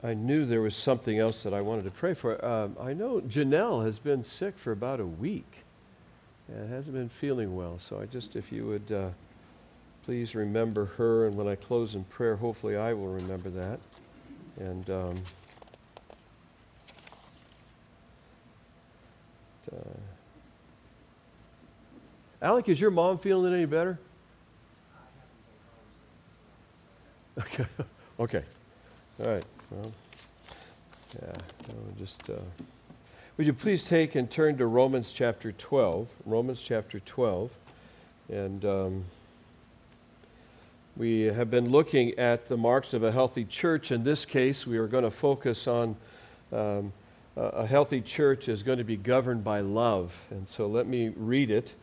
I knew there was something else that I wanted to pray for. I know Janelle has been sick for about a week and hasn't been feeling well. So if you would please remember her, and when I close in prayer, hopefully I will remember that. And Alec, is your mom feeling any better? Okay. Okay. All right. Well, would you please take and turn to Romans chapter 12? Romans chapter 12. And we have been looking at the marks of a healthy church. In this case, we are going to focus on a healthy church is going to be governed by love. And so let me read it.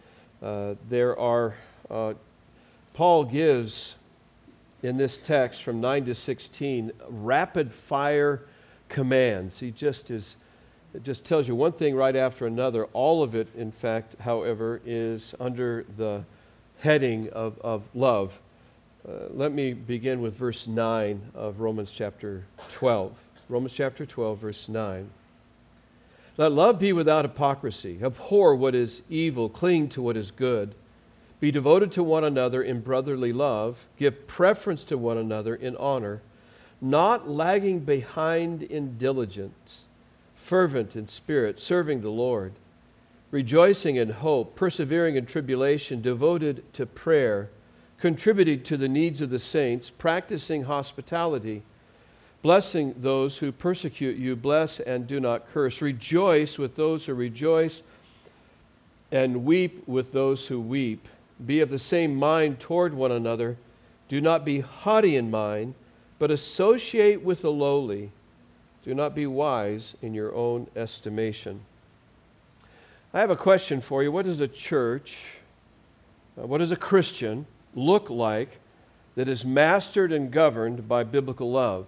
Paul gives in this text from 9 to 16 rapid fire commands. It just tells you one thing right after another. All of it, in fact, however, is under the heading of love. Let me begin with verse 9 of Romans chapter 12. Romans chapter 12, verse 9. Let love be without hypocrisy. Abhor what is evil. Cling to what is good. Be devoted to one another in brotherly love. Give preference to one another in honor. Not lagging behind in diligence. Fervent in spirit, serving the Lord. Rejoicing in hope. Persevering in tribulation. Devoted to prayer. Contributing to the needs of the saints. Practicing hospitality. Blessing those who persecute you. Bless and do not curse. Rejoice with those who rejoice. And weep with those who weep. Be of the same mind toward one another. Do not be haughty in mind, but associate with the lowly. Do not be wise in your own estimation. I have a question for you. What does a church, what does a Christian look like that is mastered and governed by biblical love?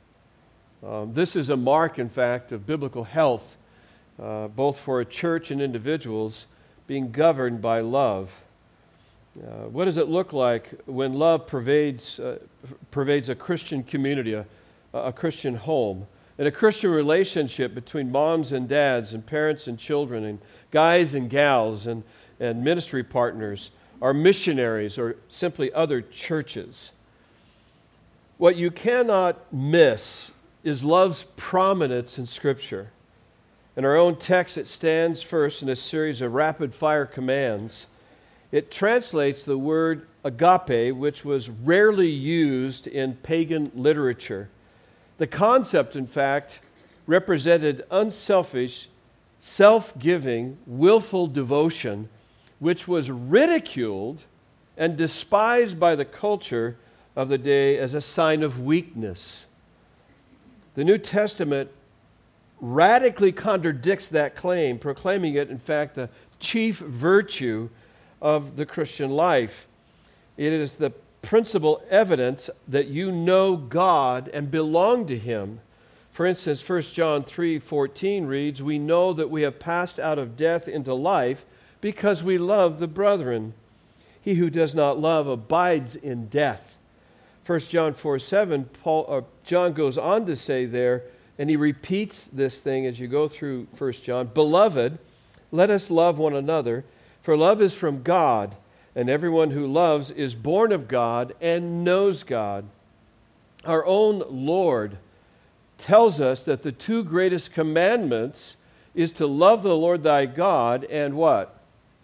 This is a mark, in fact, of biblical health, both for a church and individuals being governed by love. What does it look like when love pervades a Christian community, a Christian home, and a Christian relationship between moms and dads and parents and children and guys and gals and ministry partners or missionaries or simply other churches? What you cannot miss is love's prominence in Scripture. In our own text, it stands first in a series of rapid-fire commands. It translates the word agape, which was rarely used in pagan literature. The concept, in fact, represented unselfish, self-giving, willful devotion, which was ridiculed and despised by the culture of the day as a sign of weakness. The New Testament radically contradicts that claim, proclaiming it, in fact, the chief virtue of the Christian life. It is the principal evidence that you know God and belong to Him. For instance, 1 John 3:14 reads, "We know that we have passed out of death into life because we love the brethren. He who does not love abides in death." 1 John 4:7, John goes on to say there, and he repeats this thing as you go through 1 John, "Beloved, let us love one another, for love is from God, and everyone who loves is born of God and knows God." Our own Lord tells us that the two greatest commandments is to love the Lord thy God and what?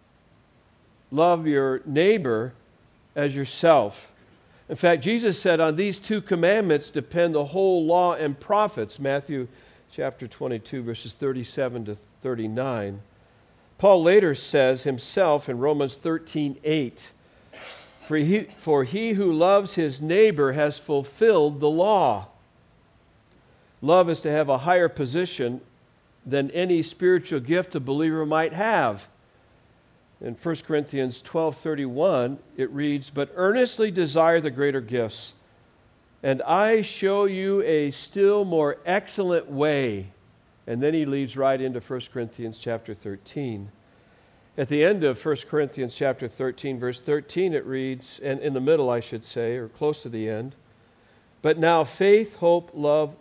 Love your neighbor as yourself. In fact, Jesus said, on these two commandments depend the whole law and prophets, Matthew chapter 22, verses 37 to 39. Paul later says himself in Romans 13:8, For he who loves his neighbor has fulfilled the law. Love is to have a higher position than any spiritual gift a believer might have. In 1 Corinthians 12:31, it reads, "But earnestly desire the greater gifts, and I show you a still more excellent way." And then he leads right into 1 Corinthians chapter 13. At the end of 1 Corinthians chapter 13, verse 13, it reads, and in the middle, I should say, or close to the end, "But now faith, hope, love,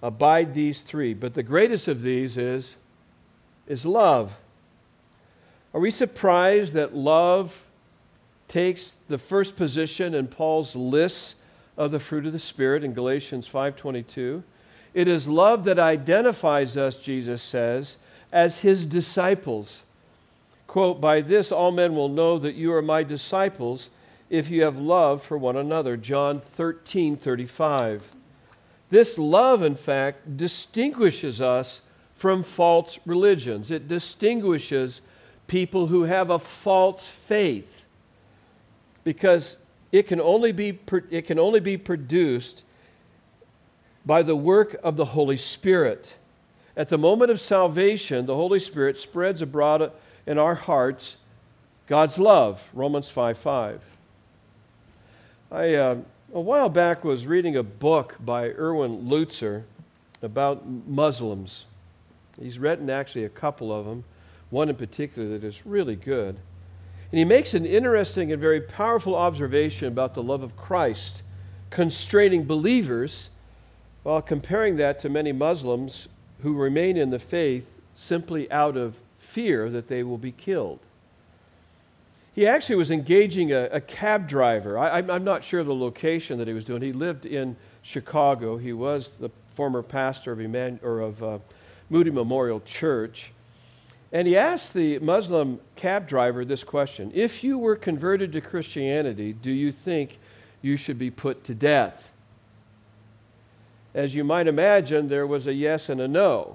abide these three. But the greatest of these is love. Are we surprised that love takes the first position in Paul's list of the fruit of the Spirit in Galatians 5:22? It is love that identifies us, Jesus says, as his disciples. Quote, "By this all men will know that you are my disciples if you have love for one another." John 13:35. This love, in fact, distinguishes us from false religions. It distinguishes people who have a false faith, because it can only be produced by the work of the Holy Spirit. At the moment of salvation, the Holy Spirit spreads abroad in our hearts God's love, Romans 5:5. I, a while back, was reading a book by Erwin Lutzer about Muslims. He's written actually a couple of them, one in particular that is really good. And he makes an interesting and very powerful observation about the love of Christ constraining believers, while comparing that to many Muslims who remain in the faith simply out of fear that they will be killed. He actually was engaging a cab driver. I'm not sure of the location that he was doing. He lived in Chicago. He was the former pastor of Moody Memorial Church. And he asked the Muslim cab driver this question: if you were converted to Christianity, do you think you should be put to death? As you might imagine, there was a yes and a no.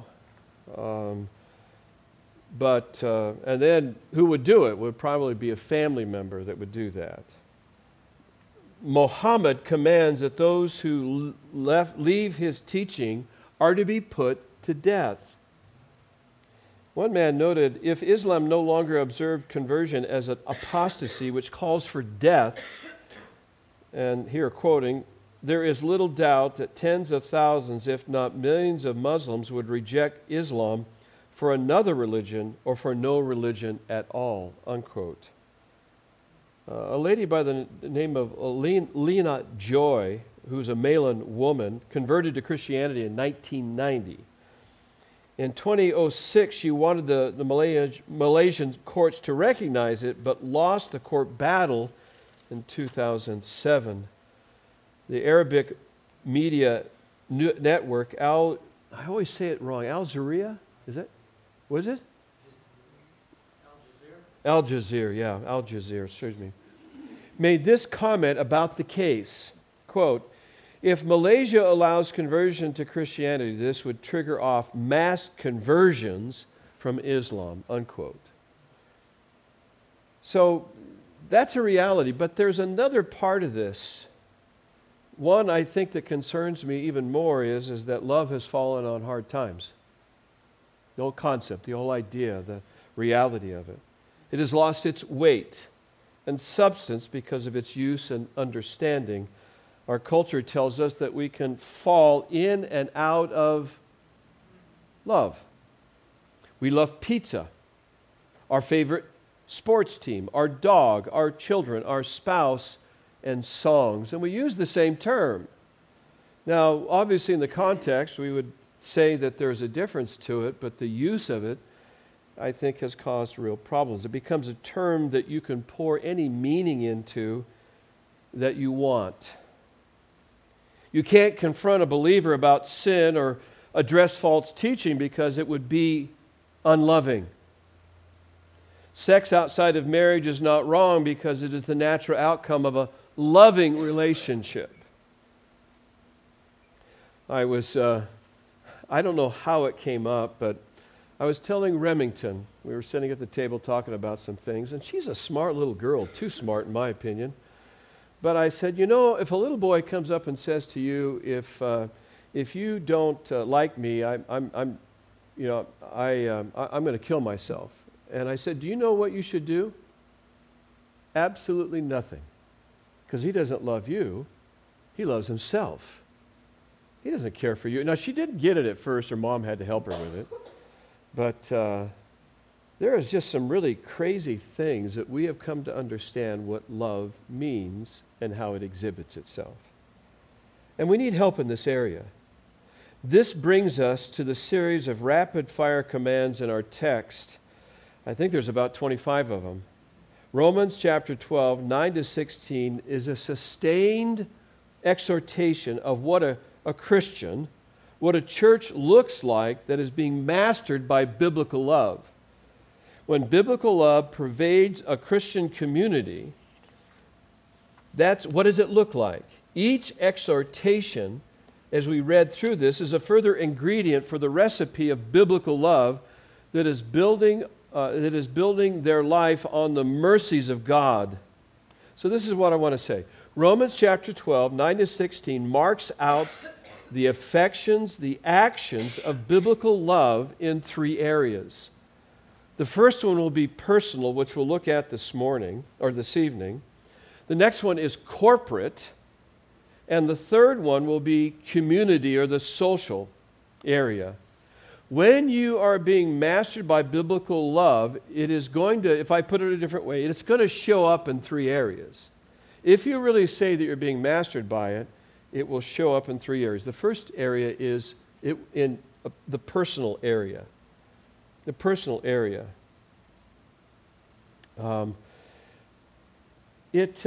And then who would do it? Would probably be a family member that would do that. Muhammad commands that those who leave his teaching are to be put to death. One man noted, if Islam no longer observed conversion as an apostasy which calls for death, and here quoting, there is little doubt that tens of thousands, if not millions of Muslims would reject Islam for another religion or for no religion at all, unquote. A lady by the name of Lena Joy, who's a Malay woman, converted to Christianity in 1990. In 2006, she wanted the Malaysian courts to recognize it, but lost the court battle in 2007. The Arabic media network, I always say it wrong, Al Jazeera? Is it? What is it? Al Jazeera, excuse me. Made this comment about the case, quote, if Malaysia allows conversion to Christianity, this would trigger off mass conversions from Islam, unquote. So that's a reality, but there's another part of this. One I think that concerns me even more is that love has fallen on hard times. The whole concept, the whole idea, the reality of it. It has lost its weight and substance because of its use and understanding. Our culture tells us that we can fall in and out of love. We love pizza, our favorite sports team, our dog, our children, our spouse, and songs. And we use the same term. Now, obviously in the context, we would say that there's a difference to it, but the use of it, I think, has caused real problems. It becomes a term that you can pour any meaning into that you want. You can't confront a believer about sin or address false teaching because it would be unloving. Sex outside of marriage is not wrong because it is the natural outcome of a loving relationship. I don't know how it came up, but I was telling Remington, we were sitting at the table talking about some things, and she's a smart little girl, too smart in my opinion. But I said, if a little boy comes up and says to you, if you don't like me, I'm going to kill myself. And I said, do you know what you should do? Absolutely nothing. Because he doesn't love you. He loves himself. He doesn't care for you. Now, she didn't get it at first. Her mom had to help her with it. But there is just some really crazy things that we have come to understand what love means and how it exhibits itself. And we need help in this area. This brings us to the series of rapid-fire commands in our text. I think there's about 25 of them. Romans chapter 12, 9 to 16 is a sustained exhortation of what a Christian, what a church looks like that is being mastered by biblical love. When biblical love pervades a Christian community, what does it look like? Each exhortation, as we read through this, is a further ingredient for the recipe of biblical love that is building their life on the mercies of God. So this is what I want to say. Romans chapter 12, 9 to 16 marks out the affections, the actions of biblical love in three areas. The first one will be personal, which we'll look at this morning, or this evening. The next one is corporate. And the third one will be community, or the social area. When you are being mastered by biblical love, it is going to, if I put it a different way, it's going to show up in three areas. If you really say that you're being mastered by it, it will show up in three areas. The first area is in the personal area. The personal area. It's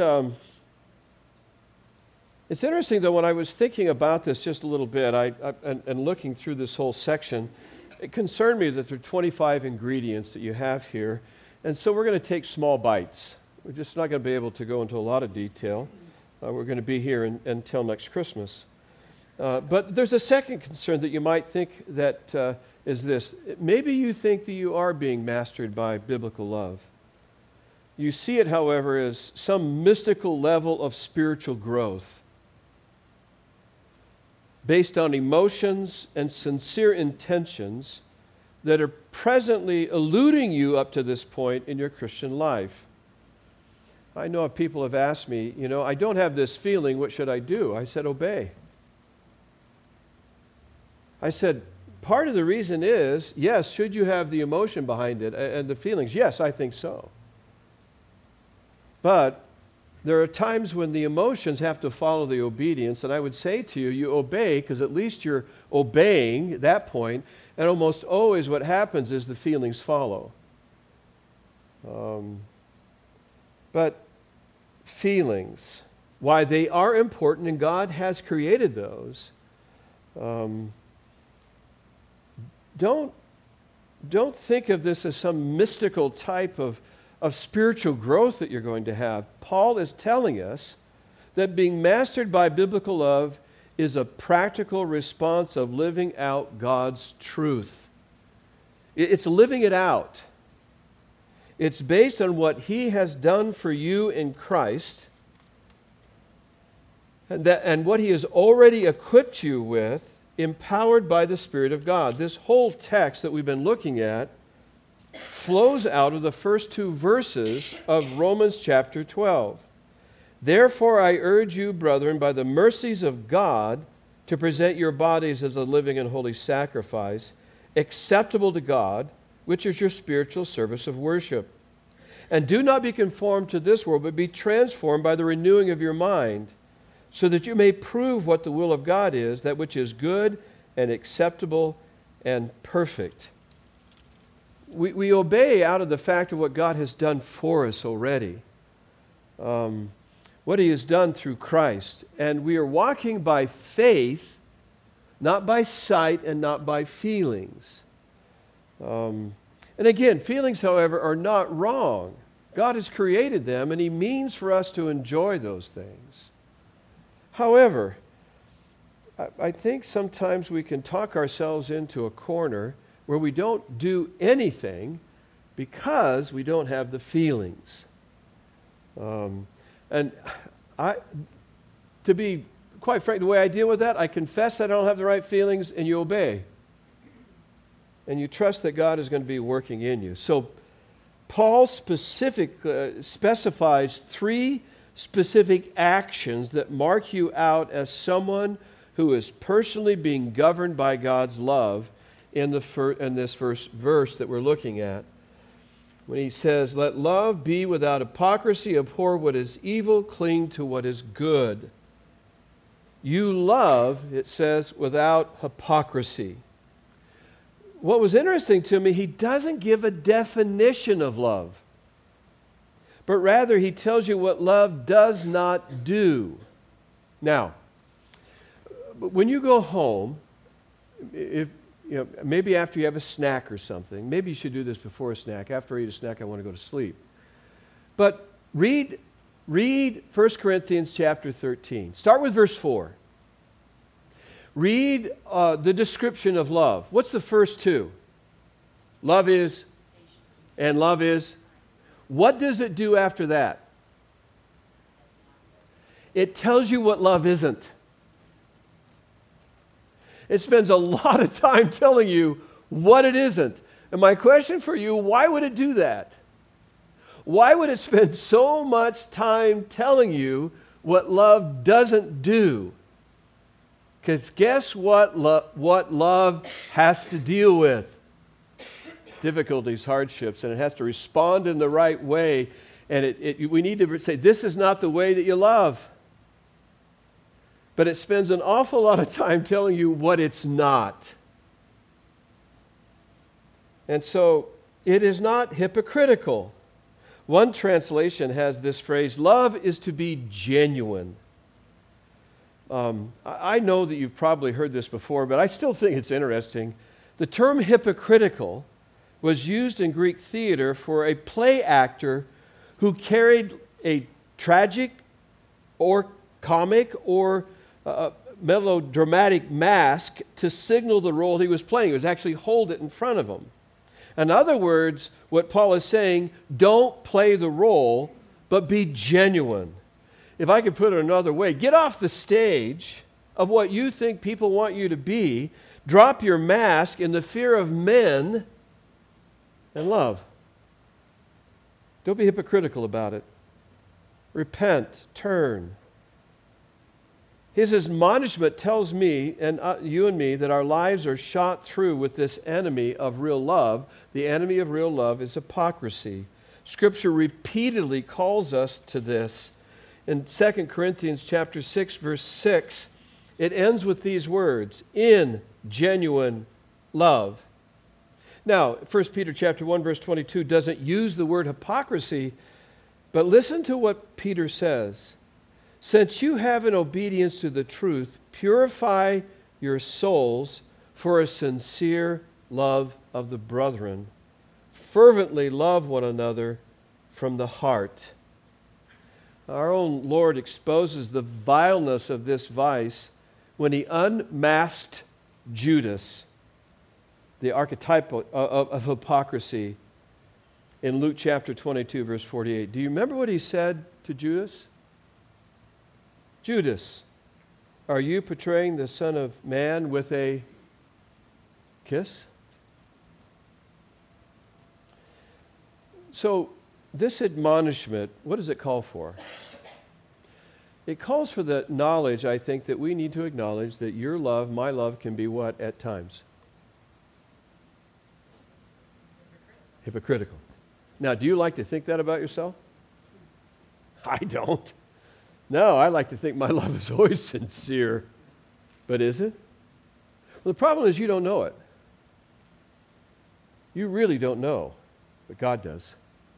interesting, though, when I was thinking about this just a little bit, and looking through this whole section, it concerned me that there are 25 ingredients that you have here, and so we're going to take small bites. We're just not going to be able to go into a lot of detail. We're going to be here until next Christmas. But there's a second concern that you might think that is this. Maybe you think that you are being mastered by biblical love. You see it, however, as some mystical level of spiritual growth based on emotions and sincere intentions that are presently eluding you up to this point in your Christian life. I know people have asked me, I don't have this feeling, what should I do? I said, obey. I said, part of the reason is, yes, should you have the emotion behind it and the feelings? Yes, I think so. But there are times when the emotions have to follow the obedience, and I would say to you, you obey because at least you're obeying at that point, and almost always what happens is the feelings follow. But feelings, why they are important, and God has created those, don't think of this as some mystical type of spiritual growth that you're going to have. Paul is telling us that being mastered by biblical love is a practical response of living out God's truth. It's living it out. It's based on what He has done for you in Christ and what He has already equipped you with, empowered by the Spirit of God. This whole text that we've been looking at flows out of the first two verses of Romans chapter 12. Therefore I urge you, brethren, by the mercies of God, to present your bodies as a living and holy sacrifice, acceptable to God, which is your spiritual service of worship. And do not be conformed to this world, but be transformed by the renewing of your mind, so that you may prove what the will of God is, that which is good and acceptable and perfect. We obey out of the fact of what God has done for us already, what He has done through Christ. And we are walking by faith, not by sight and not by feelings. And again, feelings, however, are not wrong. God has created them, and He means for us to enjoy those things. However, I think sometimes we can talk ourselves into a corner where we don't do anything because we don't have the feelings. To be quite frank, the way I deal with that, I confess that I don't have the right feelings, and you obey. And you trust that God is going to be working in you. So Paul specifies three specific actions that mark you out as someone who is personally being governed by God's love in this first verse that we're looking at. When he says, let love be without hypocrisy, abhor what is evil, cling to what is good. You love, it says, without hypocrisy. What was interesting to me, he doesn't give a definition of love, but rather he tells you what love does not do. Now, when you go home, maybe after you have a snack or something, maybe you should do this before a snack. After I eat a snack, I want to go to sleep. But read 1 Corinthians chapter 13. Start with verse 4. Read the description of love. What's the first two? Love is, and love is. What does it do after that? It tells you what love isn't. It spends a lot of time telling you what it isn't. And my question for you, why would it do that? Why would it spend so much time telling you what love doesn't do? Because guess what love has to deal with? Difficulties, hardships, and it has to respond in the right way. And we need to say, this is not the way that you love. But it spends an awful lot of time telling you what it's not. And so it is not hypocritical. One translation has this phrase, love is to be genuine. I know that you've probably heard this before, but I still think it's interesting. The term hypocritical was used in Greek theater for a play actor who carried a tragic or comic or melodramatic mask to signal the role he was playing. He was actually hold it in front of him. In other words, what Paul is saying, don't play the role, but be genuine. If I could put it another way, get off the stage of what you think people want you to be, drop your mask in the fear of men, and love. Don't be hypocritical about it. Repent, turn. His admonishment tells me and you and me that our lives are shot through with this enemy of real love. The enemy of real love is hypocrisy. Scripture repeatedly calls us to this. In 2 Corinthians chapter 6, verse 6, it ends with these words, in genuine love. Now, 1 Peter chapter 1, verse 22 doesn't use the word hypocrisy, but listen to what Peter says. Since you have in obedience to the truth, purify your souls for a sincere love of the brethren. Fervently love one another from the heart. Our own Lord exposes the vileness of this vice when he unmasked Judas, the archetype of hypocrisy, in Luke chapter 22, verse 48. Do you remember what he said to Judas? Judas, are you portraying the Son of Man with a kiss? So, this admonishment, what does it call for? It calls for the knowledge, I think, that we need to acknowledge that your love, my love, can be what at times? Hypocritical. Now, do you like to think that about yourself? I don't. No, I like to think my love is always sincere. But is it? Well, the problem is you don't know it. You really don't know, but God does.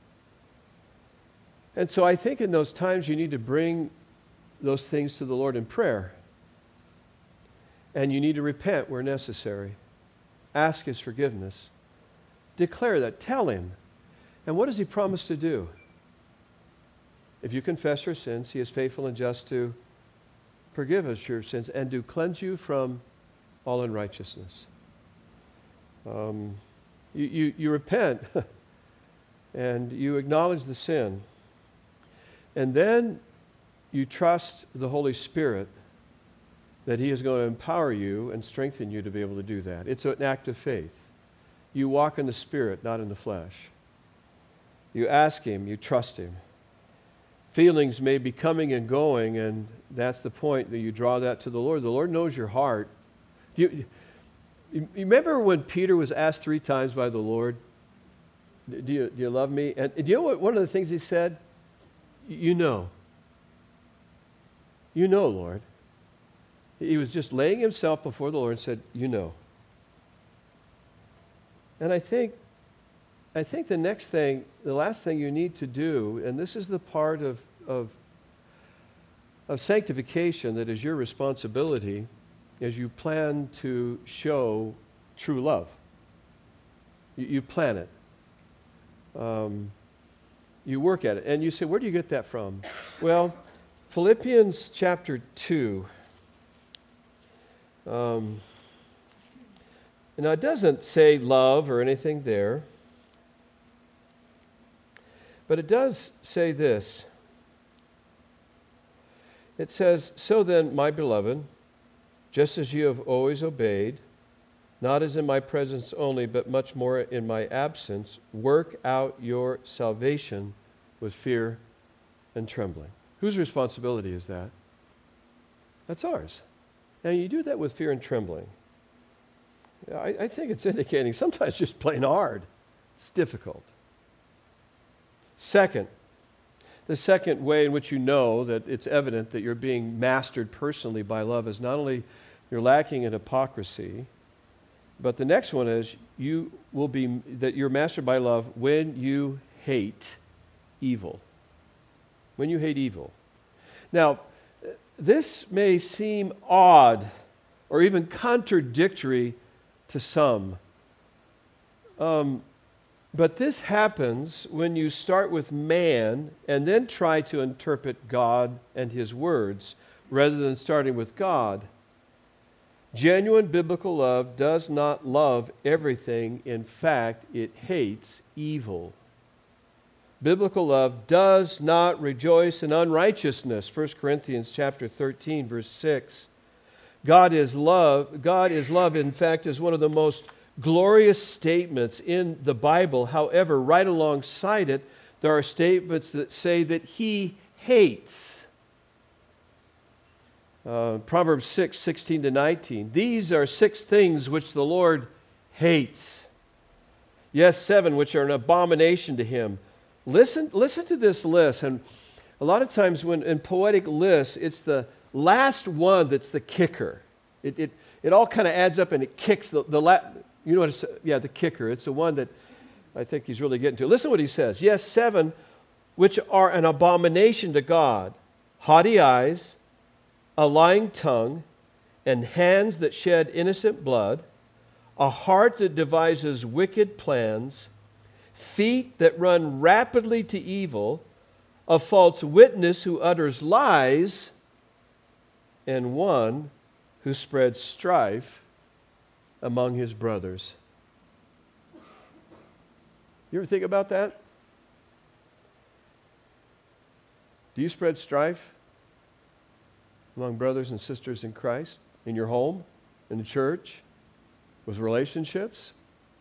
And so I think in those times you need to bring those things to the Lord in prayer. And you need to repent where necessary. Ask His forgiveness. Declare that. Tell Him. And what does He promise to do? If you confess your sins, He is faithful and just to forgive us your sins and to cleanse you from all unrighteousness. You repent and you acknowledge the sin. And then you trust the Holy Spirit that He is going to empower you and strengthen you to be able to do that. It's an act of faith. You walk in the Spirit, not in the flesh. You ask Him, you trust Him. Feelings may be coming and going, and that's the point that you draw that to the Lord. The Lord knows your heart. You remember when Peter was asked 3 times by the Lord, do you love me? And do you know what one of the things he said? You know. You know, Lord. He was just laying himself before the Lord and said, you know. And I think the next thing, the last thing you need to do, and this is the part of sanctification that is your responsibility, is you plan to show true love. You plan it. You work at it. And you say, where do you get that from? Well, Philippians chapter 2. Now, it doesn't say love or anything there, but it does say this. It says, so then, my beloved, just as you have always obeyed, not as in my presence only, but much more in my absence, work out your salvation with fear and trembling. Whose responsibility is that? That's ours. And you do that with fear and trembling. I think it's indicating sometimes just plain hard. It's difficult. Second, the second way in which you know that it's evident that you're being mastered personally by love is not only you're lacking in hypocrisy, but the next one is that you're mastered by love when you hate evil. When you hate evil. Now, this may seem odd or even contradictory to some. But this happens when you start with man and then try to interpret God and His words rather than starting with God. Genuine biblical love does not love everything. In fact, it hates evil. Biblical love does not rejoice in unrighteousness. 1 Corinthians chapter 13, verse 6. God is love. God is love, in fact, is one of the most glorious statements in the Bible. However, right alongside it, there are statements that say that He hates. Proverbs 6, 16 to 19. These are 6 things which the Lord hates. Yes, 7 which are an abomination to Him. Listen to this list. And a lot of times when in poetic lists, it's the last one that's the kicker. It all kind of adds up and it kicks the kicker. It's the one that I think he's really getting to. Listen to what he says. Yes, 7 which are an abomination to God. Haughty eyes, a lying tongue, and hands that shed innocent blood, a heart that devises wicked plans, feet that run rapidly to evil, a false witness who utters lies, and one who spreads strife among his brothers. You ever think about that? Do you spread strife among brothers and sisters in Christ, in your home, in the church, with relationships?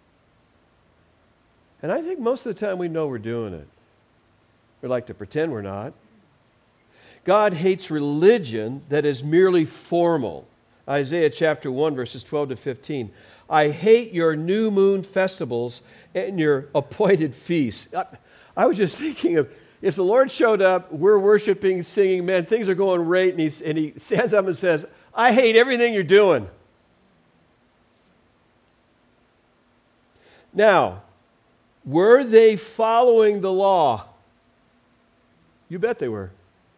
And I think most of the time we know we're doing it. We like to pretend we're not. God hates religion that is merely formal. Isaiah chapter 1, verses 12 to 15. I hate your new moon festivals and your appointed feasts. I was just thinking of, if the Lord showed up, we're worshiping, singing, man, things are going great, and he stands up and says, I hate everything you're doing. Now, were they following the law? You bet they were.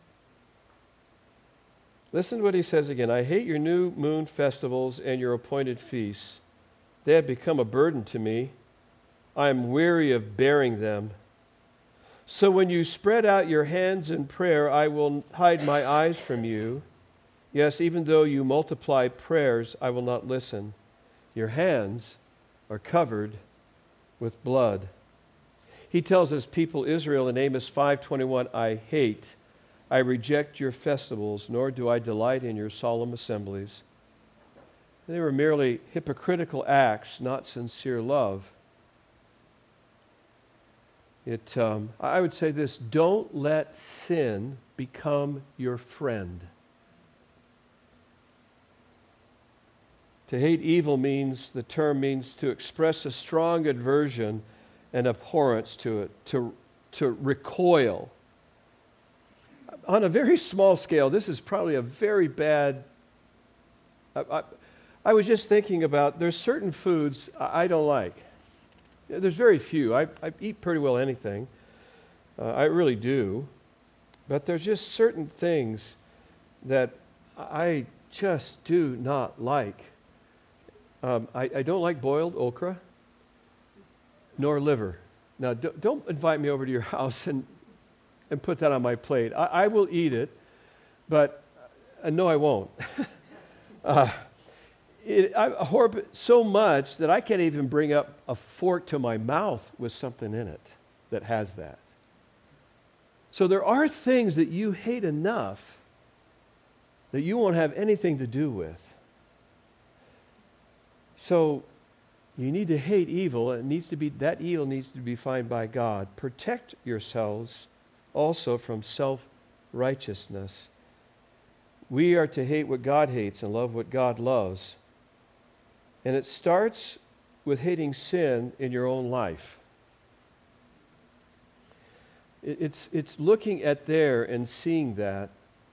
Listen to what he says again. I hate your new moon festivals and your appointed feasts. They have become a burden to me. I am weary of bearing them. So when you spread out your hands in prayer, I will hide my eyes from you. Yes, even though you multiply prayers, I will not listen. Your hands are covered with blood. He tells his people Israel in Amos 5:21, I reject your festivals, nor do I delight in your solemn assemblies. They were merely hypocritical acts, not sincere love. I would say this, don't let sin become your friend. To hate evil the term means to express a strong aversion and abhorrence to it, to recoil. On a very small scale, this is probably a very bad I was just thinking about, there's certain foods I don't like. There's very few. I eat pretty well anything. I really do. But there's just certain things that I just do not like. I don't like boiled okra, nor liver. Now, don't invite me over to your house and put that on my plate. I will eat it, but no, I won't. I abhor it so much that I can't even bring up a fork to my mouth with something in it that has that. So there are things that you hate enough that you won't have anything to do with. So you need to hate evil. That evil needs to be defined by God. Protect yourselves also from self-righteousness. We are to hate what God hates and love what God loves. And it starts with hating sin in your own life. It's looking at there and seeing that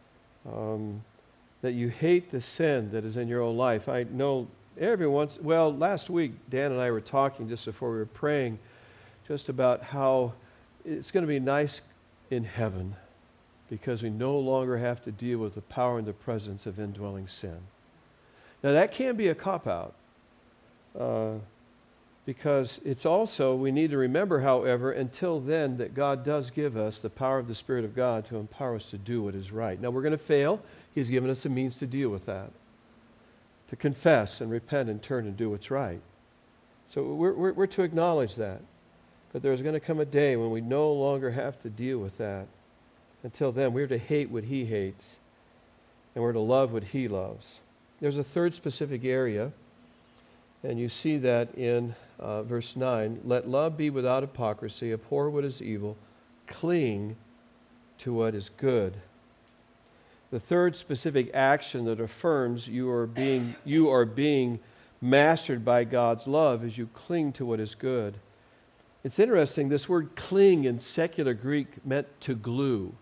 you hate the sin that is in your own life. I know last week Dan and I were talking just before we were praying just about how it's going to be nice in heaven because we no longer have to deal with the power and the presence of indwelling sin. Now that can be a cop-out. Because it's also, we need to remember, however, until then, that God does give us the power of the Spirit of God to empower us to do what is right. Now, we're going to fail. He's given us a means to deal with that, to confess and repent and turn and do what's right. So we're to acknowledge that. But there's going to come a day when we no longer have to deal with that. Until then, we're to hate what He hates, and we're to love what He loves. There's a third specific area, and you see that in verse 9. Let love be without hypocrisy, abhor what is evil, cling to what is good. The third specific action that affirms you are being mastered by God's love is you cling to what is good. It's interesting, this word cling in secular Greek meant to glue.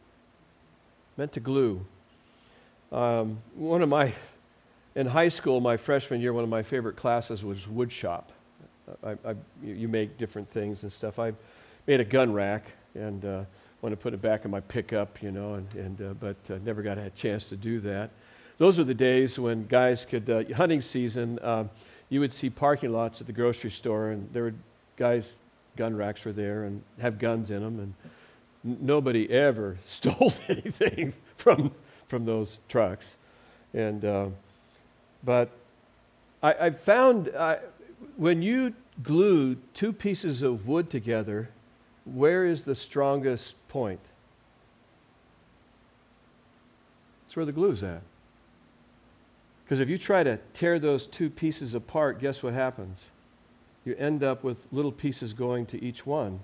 In high school, my freshman year, one of my favorite classes was woodshop. You make different things and stuff. I made a gun rack and wanted to put it back in my pickup, but never got a chance to do that. Those are the days when guys could, hunting season, you would see parking lots at the grocery store, and there were guys, gun racks were there and have guns in them, and nobody ever stole anything from those trucks. But I found when you glue two pieces of wood together, where is the strongest point? It's where the glue's at. Because if you try to tear those two pieces apart, guess what happens? You end up with little pieces going to each one.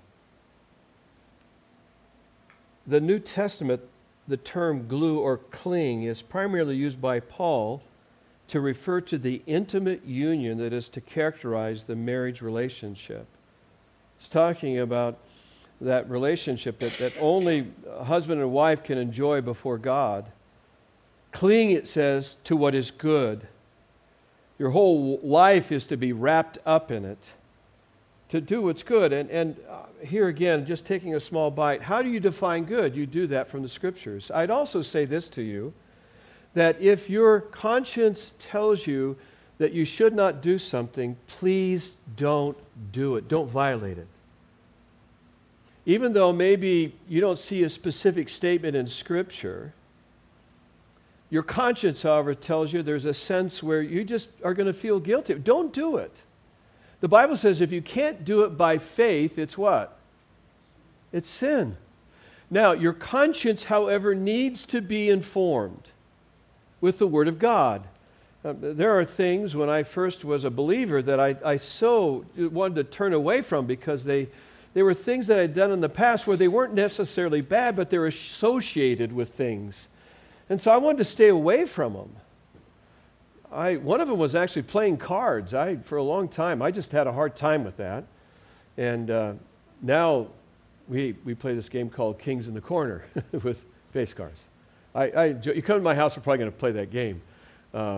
The New Testament, the term glue or cling, is primarily used by Paul to refer to the intimate union that is to characterize the marriage relationship. It's talking about that relationship that only a husband and wife can enjoy before God. Cling, it says, to what is good. Your whole life is to be wrapped up in it, to do what's good. And here again, just taking a small bite, how do you define good? You do that from the Scriptures. I'd also say this to you, that if your conscience tells you that you should not do something, please don't do it. Don't violate it. Even though maybe you don't see a specific statement in Scripture, your conscience, however, tells you there's a sense where you just are going to feel guilty. Don't do it. The Bible says if you can't do it by faith, it's what? It's sin. Now, your conscience, however, needs to be informed with the Word of God. There are things when I first was a believer that I so wanted to turn away from because they were things that I'd done in the past where they weren't necessarily bad, but they were associated with things. And so I wanted to stay away from them. One of them was actually playing cards. For a long time, I just had a hard time with that. And now we play this game called Kings in the Corner with face cards. You come to my house, we're probably going to play that game.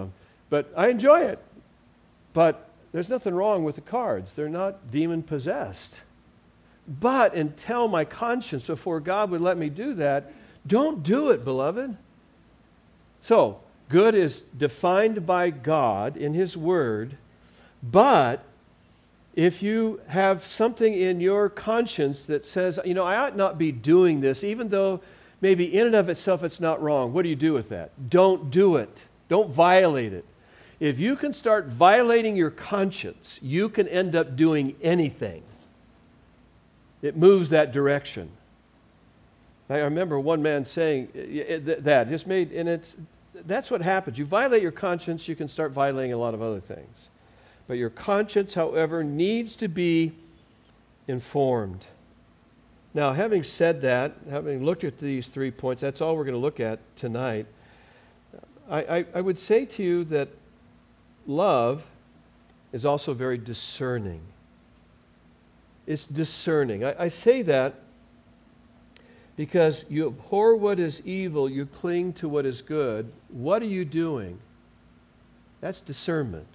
But I enjoy it. But there's nothing wrong with the cards. They're not demon-possessed. But until my conscience before God would let me do that, don't do it, beloved. So, good is defined by God in His Word, but if you have something in your conscience that says, I ought not be doing this, even though maybe in and of itself it's not wrong, what do you do with that? Don't do it. Don't violate it. If you can start violating your conscience, you can end up doing anything. It moves that direction. I remember one man saying that, just made, and that's what happens. You violate your conscience, you can start violating a lot of other things. But your conscience, however, needs to be informed. Now, having said that, having looked at these 3 points, that's all we're going to look at tonight. I would say to you that love is also very discerning. It's discerning. I say that because you abhor what is evil, you cling to what is good. What are you doing? That's discernment.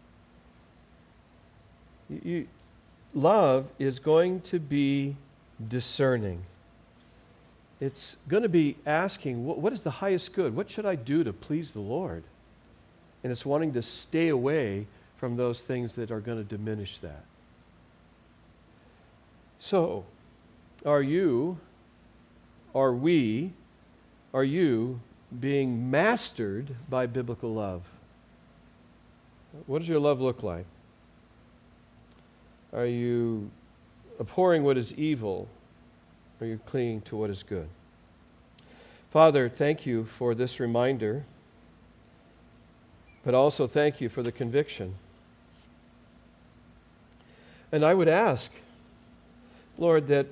Love is going to be discerning. It's going to be asking, what is the highest good? What should I do to please the Lord? And it's wanting to stay away from those things that are going to diminish that. So, are you being mastered by biblical love? What does your love look like? Are you abhorring what is evil? Or are you clinging to what is good? Father, thank you for this reminder, but also thank you for the conviction. And I would ask, Lord, that,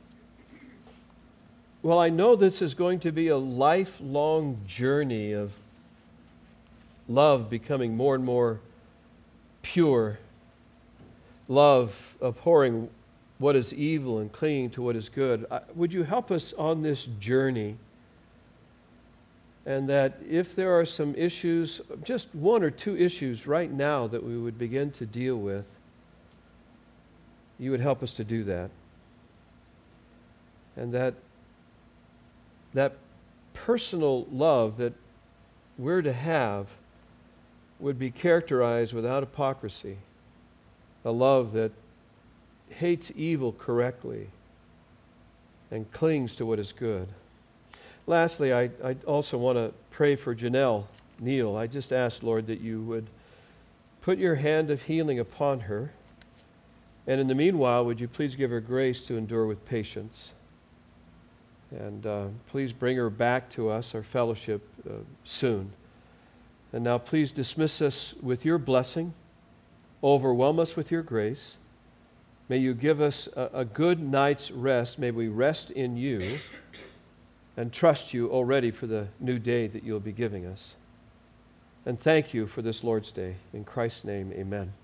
well, I know this is going to be a lifelong journey of love becoming more and more pure, love abhorring what is evil and clinging to what is good. Would you help us on this journey? And that if there are some issues, just one or two issues right now that we would begin to deal with, you would help us to do that. And that personal love that we're to have would be characterized without hypocrisy, a love that hates evil correctly and clings to what is good. Lastly, I also want to pray for Janelle Neal. I just ask, Lord, that you would put your hand of healing upon her. And in the meanwhile, would you please give her grace to endure with patience? And please bring her back to us, our fellowship, soon. And now please dismiss us with your blessing. Overwhelm us with your grace. May you give us a good night's rest. May we rest in you and trust you already for the new day that you'll be giving us. And thank you for this Lord's Day. In Christ's name, amen.